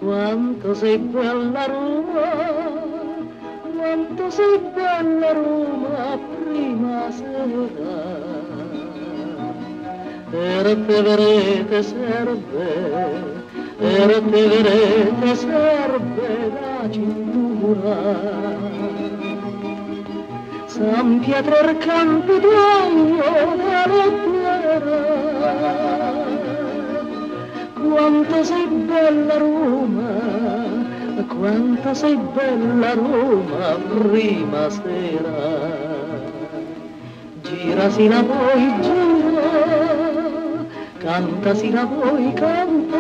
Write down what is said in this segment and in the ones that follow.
Quanto sei bella Roma, quanto sei bella Roma, prima sera. E te verete serve, e te verete serve la cintura. San Pietro il Campidoglio dalla terra. Quanto sei bella Roma, quanto sei bella Roma, prima sera. Girasi la vuoi, gira, cantasi la vuoi, canta.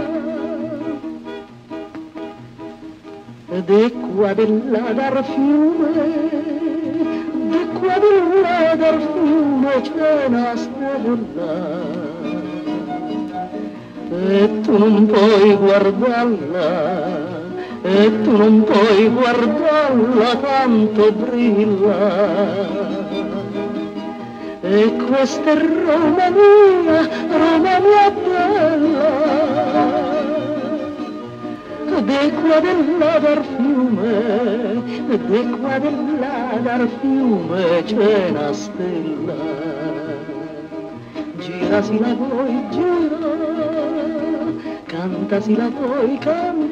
Ed è qua della dar fiume, di qua della dar fiume c'è una stella. E tu non puoi guardarla, e tu non puoi guardarla, tanto brilla. E questa è Roma mia bella, ed è qua della dar fiume, ed è qua della dar fiume c'è una stella. Gira si la vuoi, gira, canta si la vuoi, canta.